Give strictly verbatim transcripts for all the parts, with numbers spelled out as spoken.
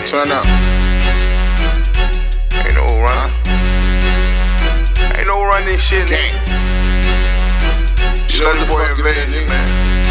Turn up. Ain't no run. Ain't no run this shit, Gang. You know the boy invasion, man.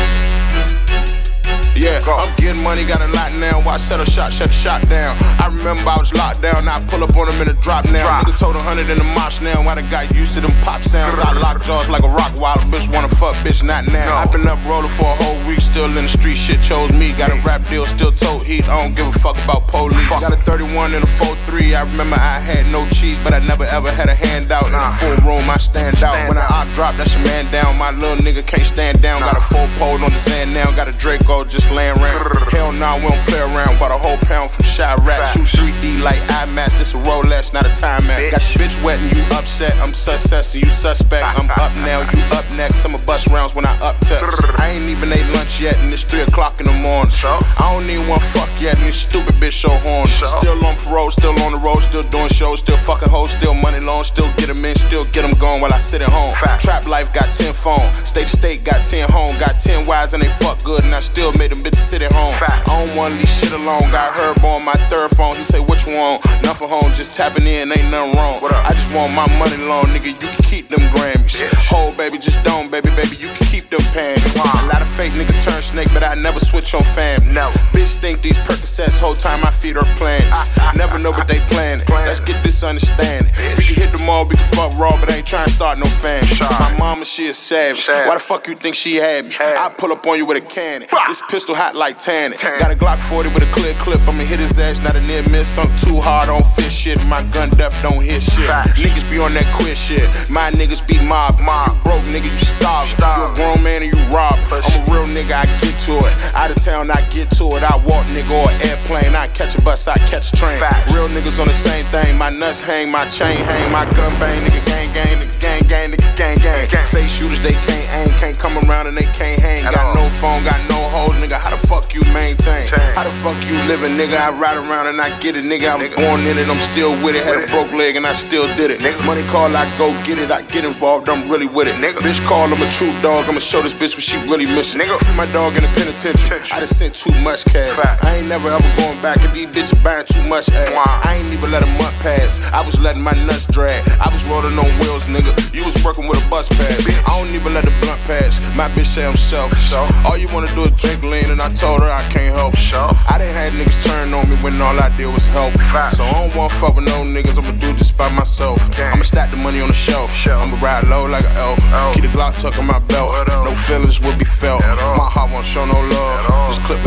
Yeah, I'm getting money, got a lot now. Watch, set a shot, shut the shot down. I remember I was locked down, now I pull up on him in a drop now. Drop. Nigga told a hundred in the mosh now. I done got used to them pop sounds. I lock jaws like a rock wild bitch wanna fuck, bitch, not now. No. I been up rolling for a whole week, still in the street, shit chose me. Got a rap deal, still tote heat. I don't give a fuck about police. Fuck. Got a thirty-one and a four three. I remember I had no cheese, but I never ever had a handout. Nah. In a full room, I stand out. Stand when I op drop, that's your man down. My little nigga can't stand down. Nah. Got a full pole on the Zan now. Got a Draco just laying around. Hell nah, we don't play around. Bought a whole pound from Chirac. Shoot three D like IMAX. This a Rolex, not a time map. Got your bitch wet and you upset. I'm success and you suspect. I'm up now, you up next. I'ma bust rounds when I up touch. I ain't even ate lunch yet and it's three o'clock in the morning. I don't need one fuck yet and this stupid bitch show horn. Still on parole, still on the road, still doing shows, still fucking hoes, still money long, still get them in, still get them going while I sit at home. Trap life got ten phones, state to state got ten home, got ten wives and they fuck good and I still made them bitches sit at home. I don't wanna leave shit alone. Got Herb on my third phone. He say, what you want? Nothing home, just tapping in, ain't nothing wrong. I just want my money long, nigga. You can keep them Grammys. Yeah. Hold, baby, just don't, baby, baby. You can keep them panties. Wow. A lot of fake niggas turn snake, but I never switch on family. No. Bitch think these Percocets, whole time I feed her plans. Never know what they planning. Let's get this understanding. We can hit them all, we can fuck raw, but I ain't trying to start no family. My mama, she a savage. Why the fuck you think she had me? I pull up on you with a cannon. This pistol hot like tannin. Got a Glock forty with a clear clip. I'ma hit his ass, not a near miss. Sunk too hard on fish shit. My gun depth don't hit shit. Niggas be on that quit shit. My niggas be mob. You broke nigga, you starving. You a grown man and you rob. I'm a real nigga, I get to it. Out of town, I get to it. I walk nigga or airplane. I catch a bus, I catch a train. Real niggas on the same thing. My nuts hang, my chain hang, my gun bang. Nigga gang gang, nigga gang gang, nigga gang gang. Fake shooters, they can't aim, can't come around and they can't hang. Got no phone, got no hold, nigga. How the fuck you maintain? How the fuck you living, nigga? I ride around and I get it, nigga. I was born in it, I'm still with it. Had a broke leg and I still did it. Money call, I go get it. I get involved, I'm really with it. Bitch call, I'm a true dog. I'ma show this bitch what she really missing. Free my dog in the penitentiary. I done sent too much cash. I ain't never ever going back, and these bitches buying too much ass. I ain't even let a month pass. I was letting my nuts drag. I was rolling on wheels, nigga. You was working with a bus pass. I don't even let the blunt pass. My bitch say I'm selfish. All you wanna do is drink lean, and I told her I can't help. I didn't have niggas turn on me when all I did was help. So I don't wanna fuck with no niggas. I'ma do this by myself. I'ma stack the money on the shelf. I'ma ride low like an elf. Keep the Glock tucked in my belt. No feelings will be felt. My heart won't show no love. This clip